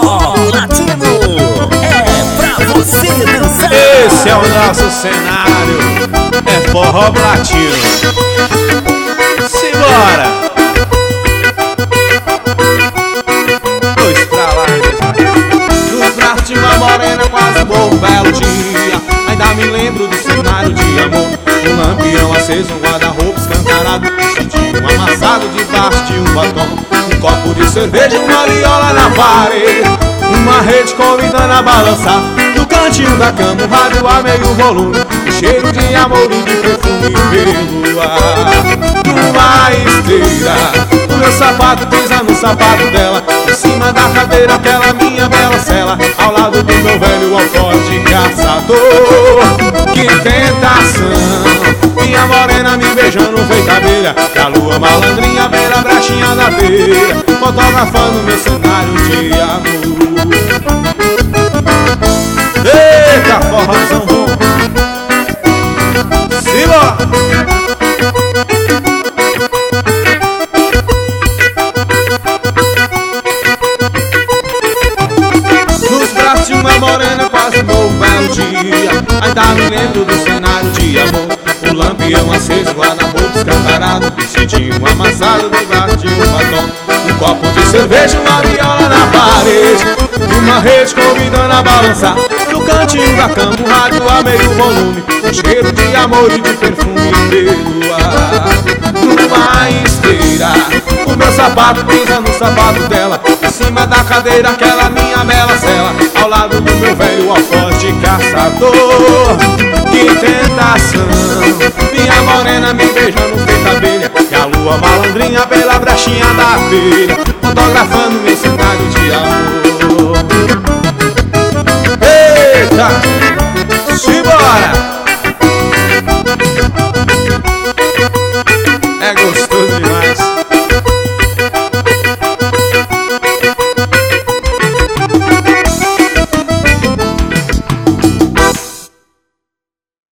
Forró Latino é pra você dançar. Esse é o nosso cenário, é forró latino. Simbora! Dois pra lá e dois pra cá. Nos braços de uma morena quase morro um belo dia. Ainda me lembro do cenário de amor. Um lampião aceso, um guarda-roupa escancarado, um amassado debaixo de um batom, um copo de cerveja, uma viola na parede, uma rede convidando a balançar. No cantinho da cama, o rádio a meio volume, um cheiro de amor e de perfume pelo ar. Numa esteira, o meu sapato pisa no sapato dela, em cima da cadeira aquela minha bela cela, ao lado do meu velho alforje caçador. Que tentação, minha morena me beijando feita abelha, e a lua malandrinha beira a brachinha da beira, fotografando meu cenário de amor. Eita, forrozão bom! Simbora! Nos braços de uma morena quase morro um belo dia. Ainda me lembro do cenário de amor. O lampião aceso, guarda-roupa escancarado, vestidinho amassado debaixo de um batom, um copo de cerveja, uma viola na parede, uma rede convidando a balançar. No cantinho da cama, um rádio a meio volume, um cheiro de amor e de perfume pelo ar. Numa esteira, o meu sapato pisa no sapato dela, em cima da cadeira aquela minha bela cela, ao lado do meu velho alforje caçador. Que tentação, minha morena me beijando feita abelha, e a lua malandrinha pela brechinha da beira, fotografando meu cenário de amor.